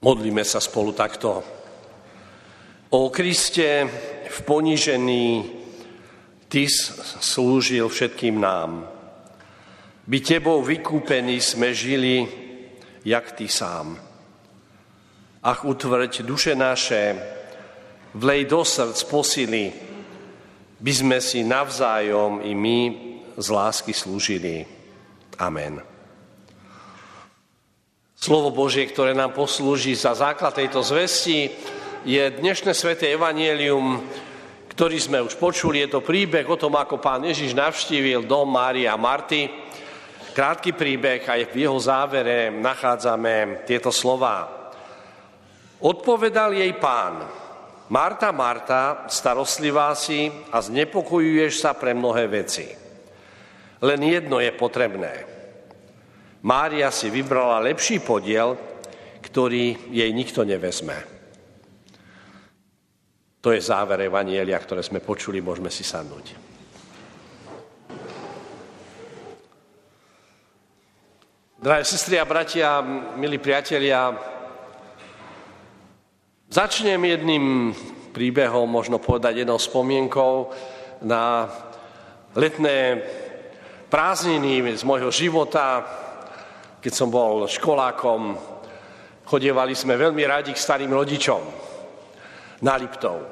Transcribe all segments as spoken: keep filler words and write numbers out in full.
Modlíme sa spolu takto. O Kriste v ponížení Ty slúžil všetkým nám. By Tebou vykúpení sme žili, jak Ty sám. Ach, utvrď duše naše, vlej do srdc posily, by sme si navzájom i my z lásky slúžili. Amen. Slovo Božie, ktoré nám poslúži za základ tejto zvesti, je dnešné sväté evanjelium, ktorý sme už počuli. Je to príbeh o tom, ako Pán Ježiš navštívil dom Márie a Marty. Krátky príbeh, aj v jeho závere nachádzame tieto slová. Odpovedal jej Pán: Marta, Marta, starostlivá si a znepokojuješ sa pre mnohé veci. Len jedno je potrebné. Mária si vybrala lepší podiel, ktorý jej nikto nevezme. To je záver evanjelia, ktoré sme počuli, môžeme si sadnúť. Drahé sestry a bratia, milí priatelia, začnem jedným príbehom, možno povedať jednou spomienkou na letné prázdniny z môjho života. Keď som bol školákom, chodievali sme veľmi radi k starým rodičom na Liptov,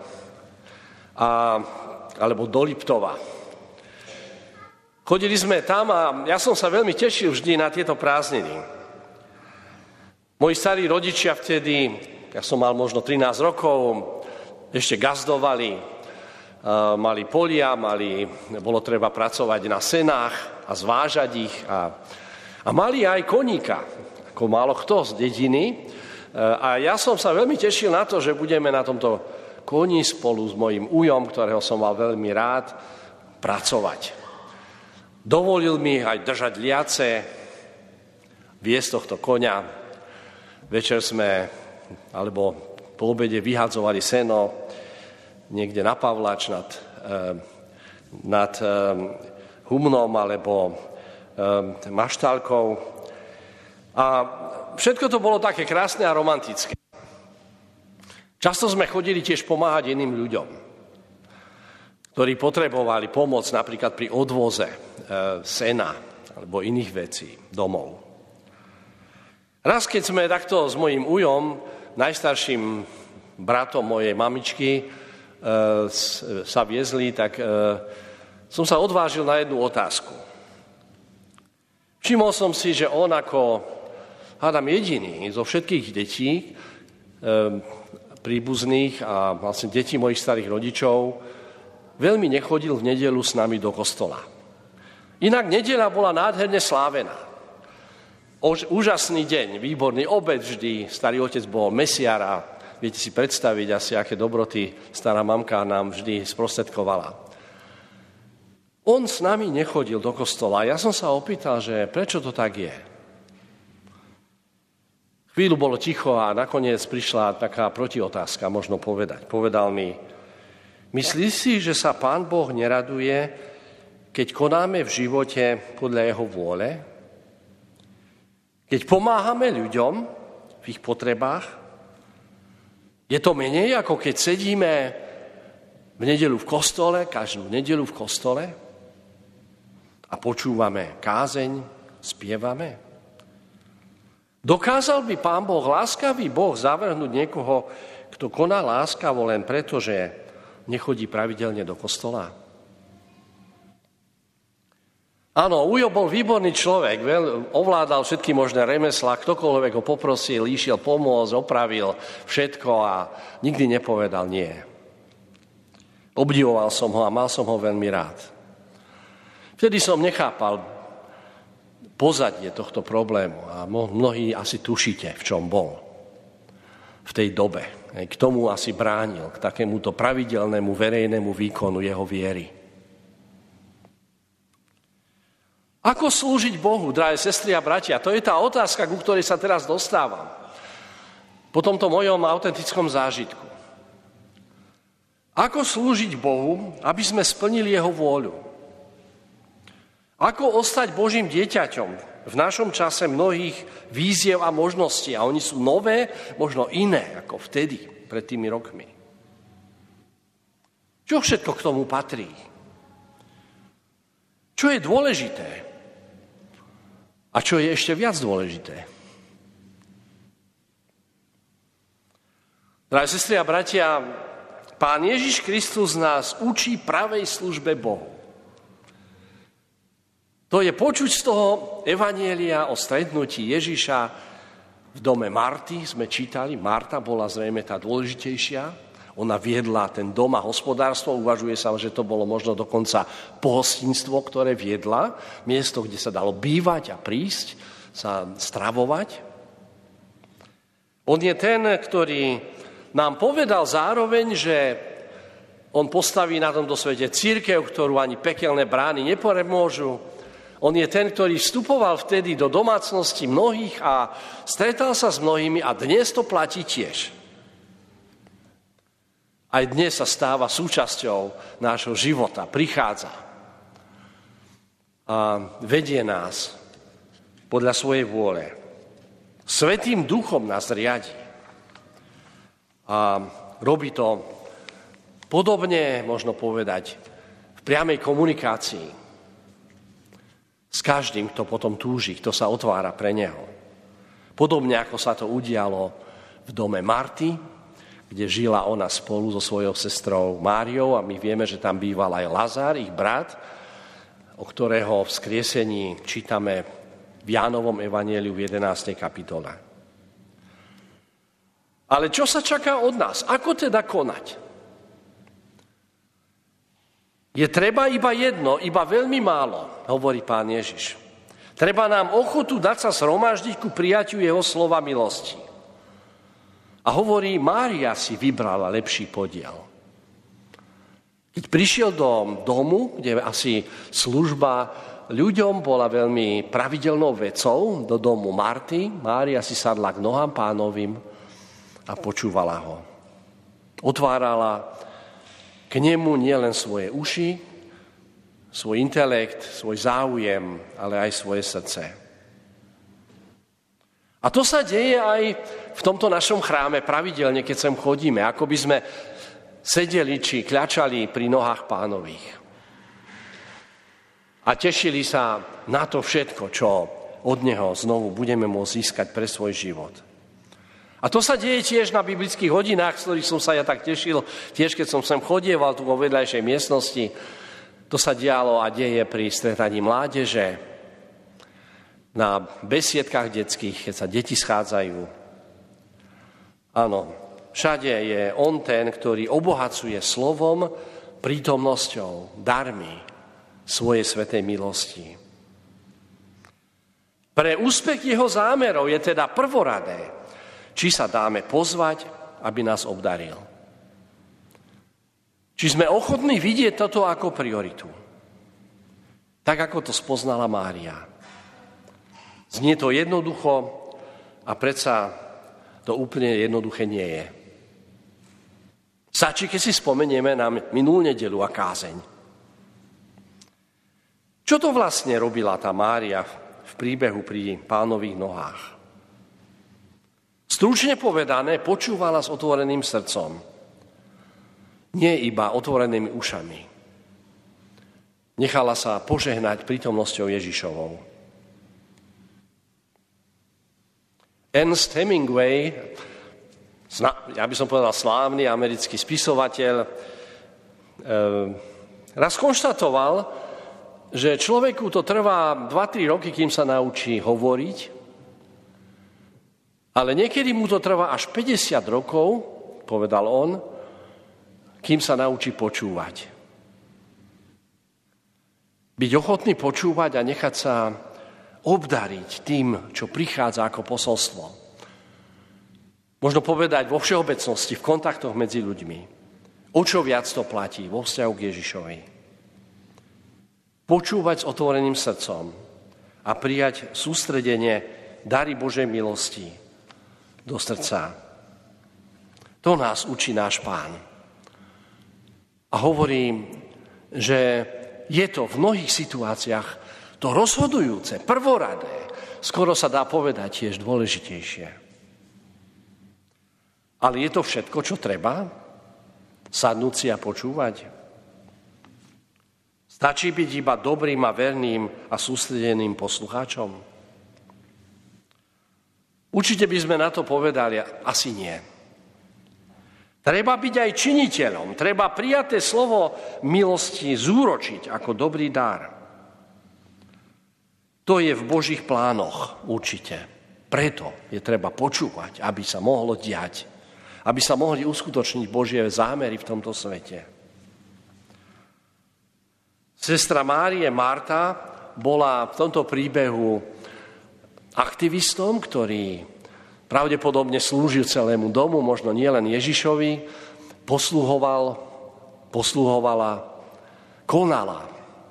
a, alebo do Liptova. Chodili sme tam a ja som sa veľmi tešil vždy na tieto prázdniny. Moji starí rodičia vtedy, ja som mal možno trinásť rokov, ešte gazdovali, mali polia, mali, bolo treba pracovať na senách a zvážať ich a A mali aj koníka, ako málo kto z dediny. A ja som sa veľmi tešil na to, že budeme na tomto koni spolu s mojím ujom, ktorého som mal veľmi rád, pracovať. Dovolil mi aj držať liace, viesť tohto koňa. Večer sme, alebo po obede vyhadzovali seno niekde na Pavlač nad, nad Humnom, alebo maštálkou. A všetko to bolo také krásne a romantické. Často sme chodili tiež pomáhať iným ľuďom, ktorí potrebovali pomoc napríklad pri odvoze e, sena alebo iných vecí domov. Raz, keď sme takto s mojím ujom, najstarším bratom mojej mamičky, e, sa viezli, tak e, som sa odvážil na jednu otázku. Všimol som si, že on ako, hádam, jediný zo všetkých detí, e, príbuzných a vlastne detí mojich starých rodičov, veľmi nechodil v nedeľu s nami do kostola. Inak nedeľa bola nádherne slávená. Ož, úžasný deň, výborný obed vždy, starý otec bol mesiar a viete si predstaviť asi, aké dobroty stará mamka nám vždy sprostredkovala. On s nami nechodil do kostola. Ja som sa opýtal, že prečo to tak je. Chvíľu bolo ticho a nakoniec prišla taká protiotázka, možno povedať. Povedal mi: myslíš si, že sa Pán Boh neraduje, keď konáme v živote podľa jeho vôle? Keď pomáhame ľuďom v ich potrebách? Je to menej, ako keď sedíme v nedeľu v kostole, každú nedeľu v kostole a počúvame kázeň, spievame? Dokázal by Pán Boh, láskavý Boh, zavrhnúť niekoho, kto koná láskavo len preto, že nechodí pravidelne do kostola? Áno, Ujo bol výborný človek, veľ, ovládal všetky možné remeslá, ktokoľvek ho poprosil, išiel pomôcť, opravil všetko a nikdy nepovedal nie. Obdivoval som ho a mal som ho veľmi rád. Vtedy som nechápal pozadie tohto problému a mnohí asi tušíte, v čom bol v tej dobe. K tomu asi bránil, k takémuto pravidelnému verejnému výkonu jeho viery. Ako slúžiť Bohu, drahé sestry a bratia? To je tá otázka, ku ktorej sa teraz dostávam. Po tomto mojom autentickom zážitku. Ako slúžiť Bohu, aby sme splnili jeho vôľu? Ako ostať Božím dieťaťom v našom čase mnohých výziev a možností a oni sú nové, možno iné ako vtedy, pred tými rokmi. Čo všetko k tomu patrí? Čo je dôležité? A čo je ešte viac dôležité? Drahé sestry a bratia, Pán Ježiš Kristus nás učí pravej službe Bohu. To je počuť z toho evanjelia o stretnutí Ježiša v dome Marty. Sme čítali, Marta bola zrejme tá dôležitejšia. Ona viedla ten dom a hospodárstvo. Uvažuje sa, že to bolo možno dokonca pohostinstvo, ktoré viedla. Miesto, kde sa dalo bývať a prísť, sa stravovať. On je ten, ktorý nám povedal zároveň, že on postaví na tomto svete cirkev, ktorú ani pekelné brány nepremôžu. On je ten, ktorý vstupoval vtedy do domácnosti mnohých a stretal sa s mnohými a dnes to platí tiež. Aj dnes sa stáva súčasťou nášho života, prichádza a vedie nás podľa svojej vôle. Svätým duchom nás riadi a robí to podobne, možno povedať, v priamej komunikácii s každým, kto potom túži, kto sa otvára pre neho. Podobne ako sa to udialo v dome Marty, kde žila ona spolu so svojou sestrou Máriou a my vieme, že tam býval aj Lazár, ich brat, o ktorého vzkriesení čítame v Jánovom evanjeliu v jedenástej kapitole. Ale čo sa čaká od nás? Ako teda konať? Je treba iba jedno, iba veľmi málo, hovorí Pán Ježiš. Treba nám ochotu dať sa zhromaždiť ku prijatiu jeho slova milosti. A hovorí, Mária si vybrala lepší podiel. Keď prišiel do domu, kde asi služba ľuďom bola veľmi pravidelnou vecou, do domu Marty, Mária si sadla k nohám Pánovým a počúvala ho. Otvárala k nemu nielen svoje uši, svoj intelekt, svoj záujem, ale aj svoje srdce. A to sa deje aj v tomto našom chráme pravidelne, keď sem chodíme, ako by sme sedeli či kľačali pri nohách Pánových. A tešili sa na to všetko, čo od neho znovu budeme môcť získať pre svoj život. A to sa deje tiež na biblických hodinách, z ktorých som sa ja tak tešil, tiež keď som sem chodieval tu vo vedľajšej miestnosti. To sa dialo a deje pri stretaní mládeže, na besiedkách detských, keď sa deti schádzajú. Áno, všade je on ten, ktorý obohacuje slovom, prítomnosťou, darmi svojej svätej milosti. Pre úspech jeho zámerov je teda prvoradé, či sa dáme pozvať, aby nás obdaril. Či sme ochotní vidieť toto ako prioritu. Tak, ako to spoznala Mária. Znie to jednoducho a predsa to úplne jednoduché nie je. Stačí, keď si spomenieme na minulú nedeľu a kázeň. Čo to vlastne robila tá Mária v príbehu pri Pánových nohách? Stručne povedané, počúvala s otvoreným srdcom. Nie iba otvorenými ušami. Nechala sa požehnať prítomnosťou Ježišovou. Ernest Hemingway, ja by som povedal slávny americký spisovateľ, raz konštatoval, že človeku to trvá dva tri roky, kým sa naučí hovoriť, ale niekedy mu to trvá až päťdesiat rokov, povedal on, kým sa naučí počúvať. Byť ochotný počúvať a nechať sa obdariť tým, čo prichádza ako posolstvo. Možno povedať vo všeobecnosti, v kontaktoch medzi ľuďmi. O čo viac to platí vo vzťahu k Ježišovi. Počúvať s otvoreným srdcom a prijať sústredenie dary Božej milosti do srdca. To nás učí náš Pán. A hovorím, že je to v mnohých situáciách to rozhodujúce, prvoradé, skoro sa dá povedať tiež dôležitejšie. Ale je to všetko, čo treba? Sadnúť si a počúvať? Stačí byť iba dobrým a verným a sústredeným poslucháčom? Určite by sme na to povedali, asi nie. Treba byť aj činiteľom, treba prijaté slovo milosti zúročiť ako dobrý dar. To je v Božích plánoch určite. Preto je treba počúvať, aby sa mohlo diať, aby sa mohli uskutočniť Božie zámery v tomto svete. Sestra Márie Marta bola v tomto príbehu aktivistom, ktorý pravdepodobne slúžil celému domu, možno nie len Ježišovi, posluhoval, posluhovala, konala.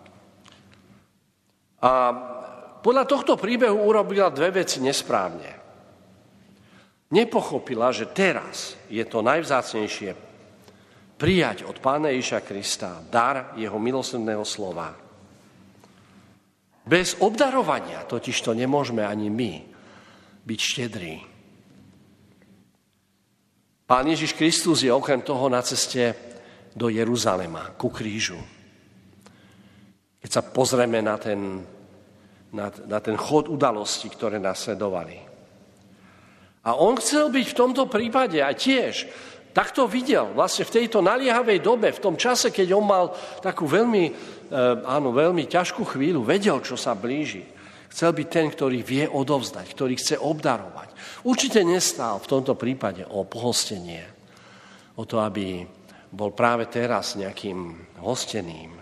A podľa tohto príbehu urobila dve veci nesprávne. Nepochopila, že teraz je to najvzácnejšie prijať od Pána Ježiša Krista dar jeho milosrdného slova. Bez obdarovania totižto nemôžeme ani my byť štedrí. Pán Ježiš Kristus je okrem toho na ceste do Jeruzalema, ku krížu. Keď sa pozrieme na ten, na, na ten chod udalostí, ktoré nasledovali. A on chcel byť v tomto prípade a tiež tak to videl vlastne v tejto naliehavej dobe, v tom čase, keď on mal takú veľmi, áno, veľmi ťažkú chvíľu, vedel, čo sa blíži. Chcel byť ten, ktorý vie odovzdať, ktorý chce obdarovať. Určite nestál v tomto prípade o pohostenie, o to, aby bol práve teraz nejakým hosteným.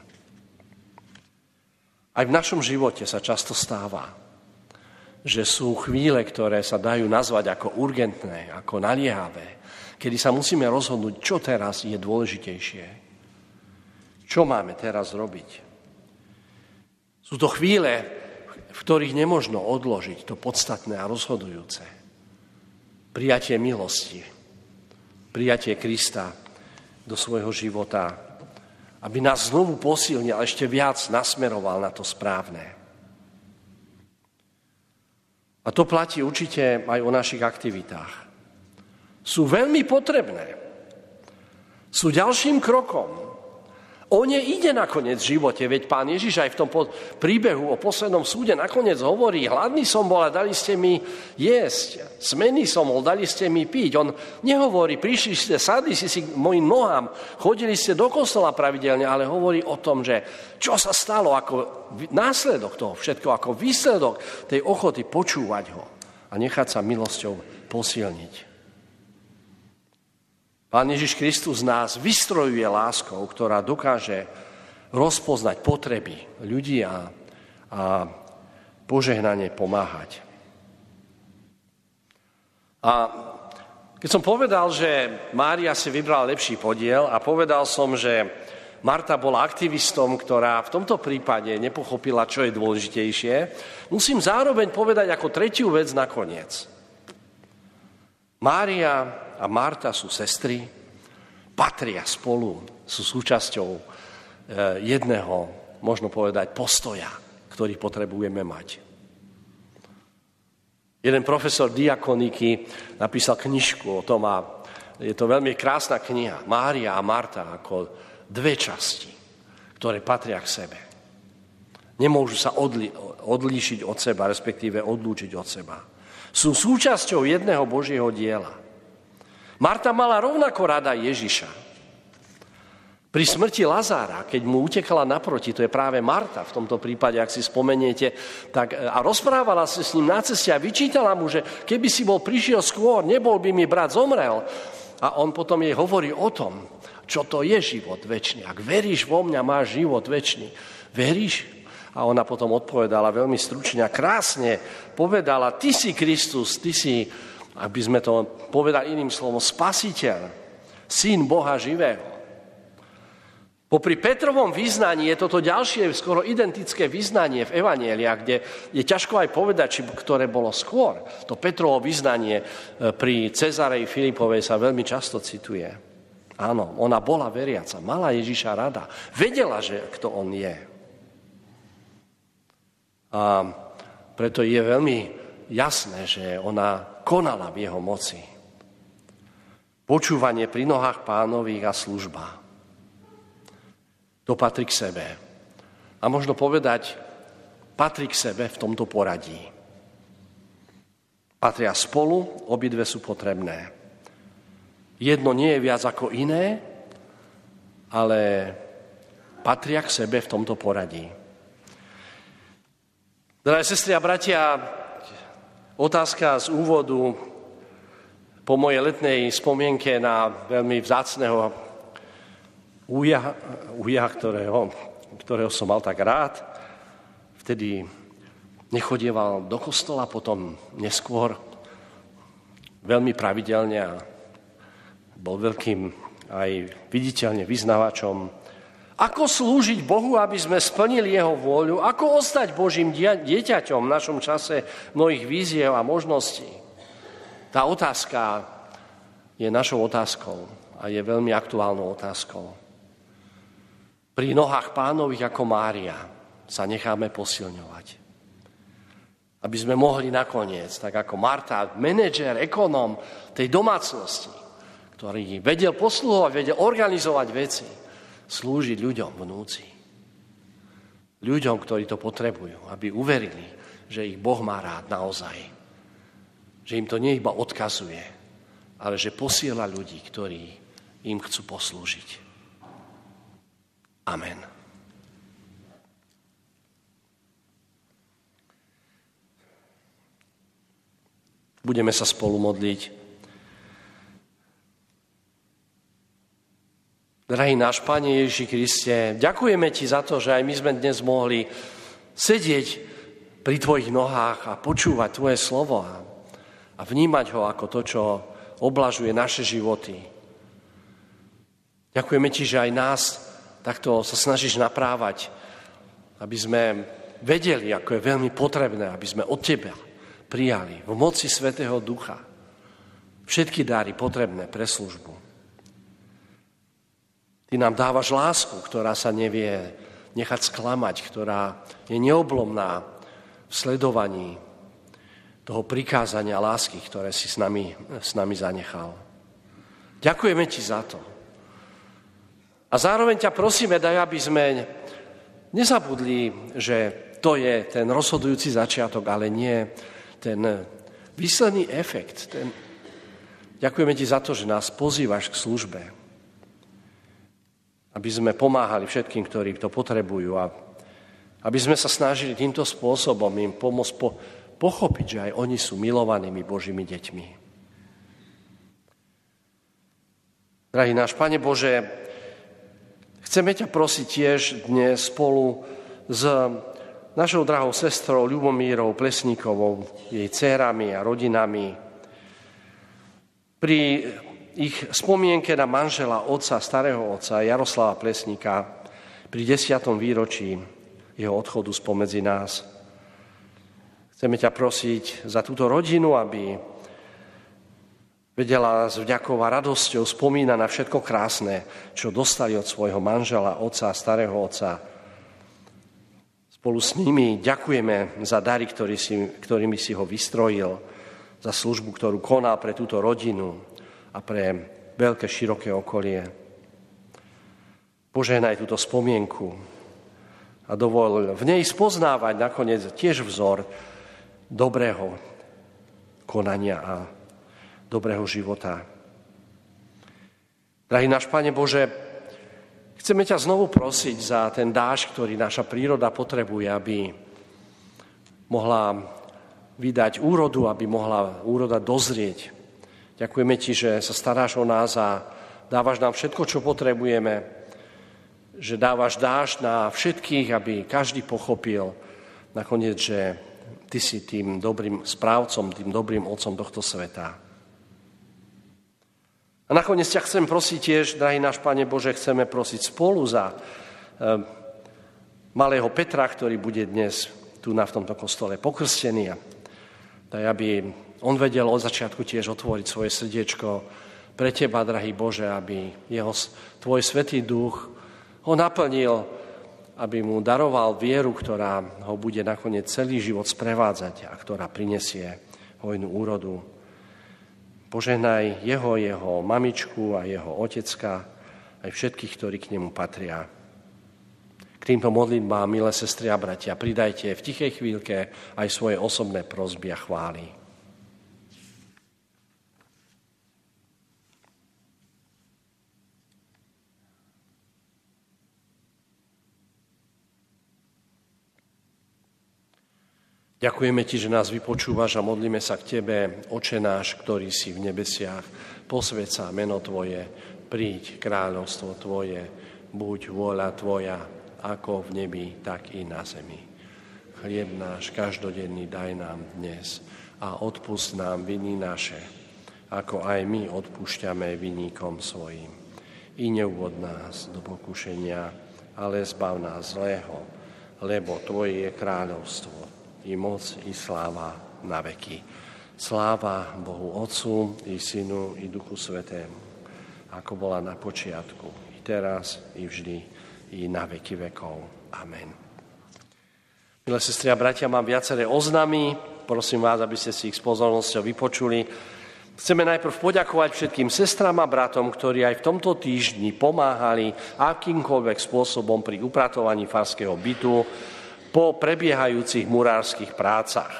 Aj v našom živote sa často stáva, že sú chvíle, ktoré sa dajú nazvať ako urgentné, ako naliehavé, kedy sa musíme rozhodnúť, čo teraz je dôležitejšie. Čo máme teraz robiť? Sú to chvíle, v ktorých nemožno odložiť to podstatné a rozhodujúce. Prijatie milosti, prijatie Krista do svojho života, aby nás znovu posilnil a ešte viac nasmeroval na to správne. A to platí určite aj o našich aktivitách. Sú veľmi potrebné. Sú ďalším krokom. O ne ide nakoniec v živote, veď Pán Ježiš aj v tom príbehu o poslednom súde nakoniec hovorí, hladný som bol a dali ste mi jesť, smenný som bol, dali ste mi piť. On nehovorí, prišli ste, sadli si si k mojim nohám, chodili ste do kostola pravidelne, ale hovorí o tom, že čo sa stalo ako následok toho všetko, ako výsledok tej ochoty počúvať ho a nechať sa milosťou posilniť. Pán Ježiš Kristus nás vystrojuje láskou, ktorá dokáže rozpoznať potreby ľudí a, a požehnanie pomáhať. A keď som povedal, že Mária si vybrala lepší podiel a povedal som, že Marta bola aktivistom, ktorá v tomto prípade nepochopila, čo je dôležitejšie, musím zároveň povedať ako tretiu vec nakoniec. Mária a Marta sú sestry, patria spolu, sú súčasťou jedného, možno povedať, postoja, ktorý potrebujeme mať. Jeden profesor diakoniky napísal knižku o tom a je to veľmi krásna kniha. Mária a Marta ako dve časti, ktoré patria k sebe. Nemôžu sa odli- odlíšiť od seba, respektíve odlúčiť od seba. Sú súčasťou jedného Božieho diela. Marta mala rovnako rada Ježiša. Pri smrti Lazára, keď mu utekala naproti, to je práve Marta v tomto prípade, ak si spomeniete, tak, a rozprávala sa s ním na ceste a vyčítala mu, že keby si bol prišiel skôr, nebol by mi brat zomrel. A on potom jej hovorí o tom, čo to je život večný. Ak veríš vo mňa, máš život večný. Veríš? A ona potom odpovedala veľmi stručne a krásne povedala, ty si Kristus, ty si, ak by sme to povedali iným slovom, spasiteľ, syn Boha živého. Popri Petrovom vyznaní je toto ďalšie skoro identické vyznanie v evanjeliách, kde je ťažko aj povedať, či ktoré bolo skôr. To Petrovo vyznanie pri Cezareji Filipovej sa veľmi často cituje. Áno, ona bola veriaca, mala Ježiša rada, vedela, že kto on je. A preto je veľmi jasné, že ona konala v jeho moci. Počúvanie pri nohách Pánových a služba. To patrí k sebe. A možno povedať, patrí k sebe v tomto poradí. Patria spolu, obidve sú potrebné. Jedno nie je viac ako iné, ale patria k sebe v tomto poradí. Drahé sestry a bratia, otázka z úvodu po mojej letnej spomienke na veľmi vzácneho úja, úja ktorého, ktorého som mal tak rád. Vtedy nechodieval do kostola, potom neskôr veľmi pravidelne a bol veľkým aj viditeľne vyznavačom. Ako slúžiť Bohu, aby sme splnili jeho vôľu? Ako ostať Božím dieťaťom v našom čase mnohých víziev a možností? Tá otázka je našou otázkou a je veľmi aktuálnou otázkou. Pri nohách Pánových ako Mária sa necháme posilňovať. Aby sme mohli nakoniec, tak ako Marta, manažer, ekonóm tej domácnosti, ktorý vedel posluhovať, vedel organizovať veci, slúžiť ľuďom v núdzi. Ľuďom, ktorí to potrebujú, aby uverili, že ich Boh má rád naozaj. Že im to nie iba odkazuje, ale že posiela ľudí, ktorí im chcú poslúžiť. Amen. Budeme sa spolu modliť. Drahý náš Pane Ježiši Kriste, ďakujeme Ti za to, že aj my sme dnes mohli sedieť pri Tvojich nohách a počúvať Tvoje slovo a vnímať ho ako to, čo oblažuje naše životy. Ďakujeme Ti, že aj nás takto sa snažíš naprávať, aby sme vedeli, ako je veľmi potrebné, aby sme od Teba prijali v moci Svätého Ducha všetky dary potrebné pre službu. Ty nám dávaš lásku, ktorá sa nevie nechať sklamať, ktorá je neoblomná v sledovaní toho prikázania lásky, ktoré si s nami, s nami zanechal. Ďakujeme Ti za to. A zároveň ťa prosíme, daj, aby sme nezabudli, že to je ten rozhodujúci začiatok, ale nie ten výsledný efekt. Ten... Ďakujeme Ti za to, že nás pozývaš k službe, aby sme pomáhali všetkým, ktorí to potrebujú a aby sme sa snažili týmto spôsobom im pomôcť po, pochopiť, že aj oni sú milovanými Božími deťmi. Drahý náš Pane Bože, chceme ťa prosiť tiež dnes spolu s našou drahou sestrou Ľubomírou Plesníkovou, jej dcérami a rodinami pri ich spomienke na manžela otca, starého otca Jaroslava Plesníka pri desiatom výročí jeho odchodu spomedzi nás. Chceme ťa prosiť za túto rodinu, aby vedela s vďakou a radosťou spomínať na všetko krásne, čo dostali od svojho manžela, otca, starého otca. Spolu s nimi ďakujeme za dary, ktorý si, ktorými si ho vystrojil, za službu, ktorú konal pre túto rodinu a pre veľké, široké okolie. Požehnaj túto spomienku a dovol v nej spoznávať nakoniec tiež vzor dobrého konania a dobrého života. Drahý náš Pane Bože, chceme ťa znovu prosiť za ten dážď, ktorý naša príroda potrebuje, aby mohla vydať úrodu, aby mohla úroda dozrieť. Ďakujeme Ti, že sa staráš o nás a dávaš nám všetko, čo potrebujeme, že dávaš dážď na všetkých, aby každý pochopil nakoniec, že Ty si tým dobrým správcom, tým dobrým otcom tohto sveta. A nakoniec ťa chcem prosiť tiež, drahý náš Pane Bože, chceme prosiť spolu za e, malého Petra, ktorý bude dnes tu na v tomto kostole pokrstený. Daj, aby on vedel od začiatku tiež otvoriť svoje srdiečko pre Teba, drahý Bože, aby jeho, Tvoj Svätý Duch ho naplnil aby mu daroval vieru, ktorá ho bude nakoniec celý život sprevádzať a ktorá prinesie hojnú úrodu. Požehnaj jeho, jeho mamičku a jeho otecka, aj všetkých, ktorí k nemu patria. K týmto modlitbám, milé sestry a bratia, pridajte v tichej chvíľke aj svoje osobné prosby a chvály. Ďakujeme ti, že nás vypočúvaš a modlíme sa k tebe, Oče náš, ktorý si v nebesiach. Posväť sa meno tvoje, príď kráľovstvo tvoje, buď vôľa tvoja, ako v nebi, tak i na zemi. Chlieb náš každodenný daj nám dnes a odpusť nám viny naše, ako aj my odpúšťame vinníkom svojim. I neuvod nás do pokušenia, ale zbav nás zlého, lebo tvoje je kráľovstvo, i moc, i sláva na veky. Sláva Bohu Otcu, i Synu, i Duchu Svätému, ako bola na počiatku, i teraz, i vždy, i na veky vekov. Amen. Milé sestry a bratia, mám viaceré oznamy. Prosím vás, aby ste si ich s pozornosťou vypočuli. Chceme najprv poďakovať všetkým sestram a bratom, ktorí aj v tomto týždni pomáhali akýmkoľvek spôsobom pri upratovaní farského bytu po prebiehajúcich murárskych prácach.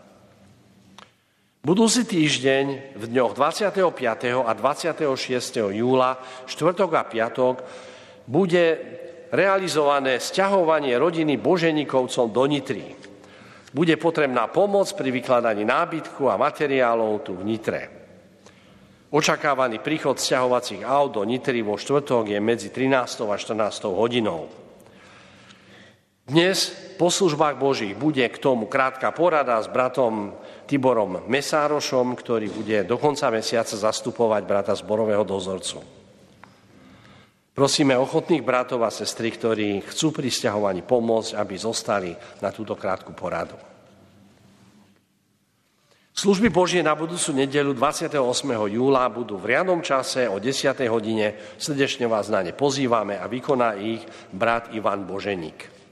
Budúci týždeň v dňoch dvadsiateho piateho a dvadsiateho šiesteho júla, štvrtok a piatok, bude realizované sťahovanie rodiny Boženíkovcov do Nitry. Bude potrebná pomoc pri vykladaní nábytku a materiálov tu v Nitre. Očakávaný príchod sťahovacích aut do Nitry vo štvrtok je medzi trinástou a štrnástou hodinou. Dnes po službách Božích bude k tomu krátka porada s bratom Tiborom Mesárošom, ktorý bude do konca mesiaca zastupovať brata zborového dozorcu. Prosíme ochotných bratov a sestry, ktorí chcú pri sťahovaní pomôcť, aby zostali na túto krátku poradu. Služby Božie na budúcu nedeľu dvadsiateho ôsmeho júla budú v riadnom čase o desiatej hodine. Srdečne vás na ne pozývame a vykoná ich brat Ivan Boženík.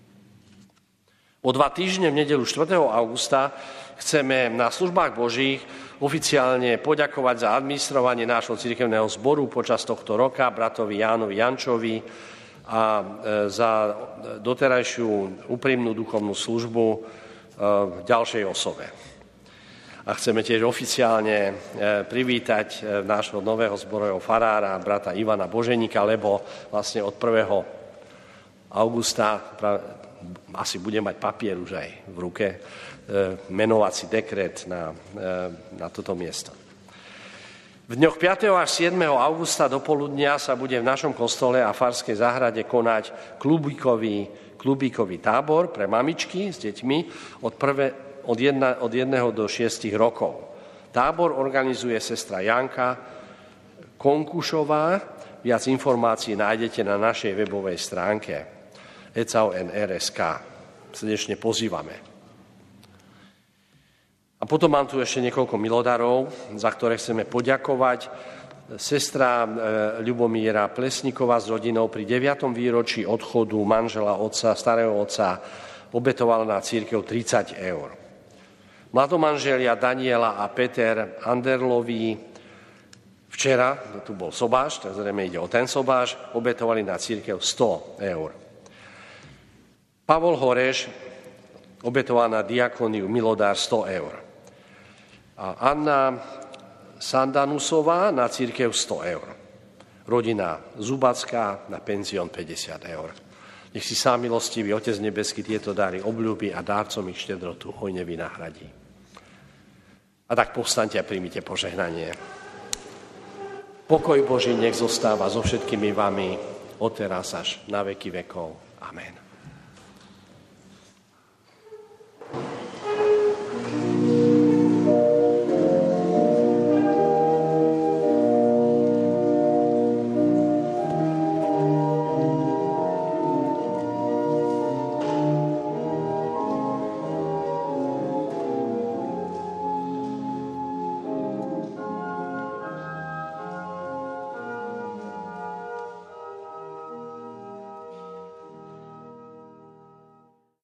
O dva týždne v nedeľu štvrtého augusta chceme na službách Božích oficiálne poďakovať za administrovanie nášho cirkevného zboru počas tohto roka bratovi Jánovi Jančovi a za doterajšiu úprimnú duchovnú službu v ďalšej osobe. A chceme tiež oficiálne privítať nášho nového zborového farára, brata Ivana Boženíka, lebo vlastne od prvého augusta asi bude mať papier už aj v ruke, menovací dekret na, na toto miesto. V dňoch piateho až siedmeho augusta do poludnia sa bude v našom kostole a farskej záhrade konať klubíkový, klubíkový tábor pre mamičky s deťmi od, prvé, od, jedna, od jedného do šiestich rokov. Tábor organizuje sestra Janka Konkušová. Viac informácií nájdete na našej webovej stránke e c a o n r bodka es ká. Srdečne pozývame. A potom mám tu ešte niekoľko milodarov, za ktoré chceme poďakovať. Sestra Ľubomíra Plesníková s rodinou pri deviatom výročí odchodu manžela otca, starého otca, obetovala na cirkev tridsať eur. Mladomanželia Daniela a Peter Anderloví včera, tu bol sobáš, tak zrejme ide o ten sobáš, obetovali na cirkev sto eur. Pavol Horeš obetoval na diakoniu milodár sto eur. A Anna Sandanusová na cirkev sto eur. Rodina Zubacká na penzión päťdesiat eur. Nech si sám milostivý Otec nebeský tieto dary obľúbi a dárcom ich štedrotu hojne vynahradí. A tak povstaňte a príjmite požehnanie. Pokoj Boží nech zostáva so všetkými vami odteraz až na veky vekov. Amen.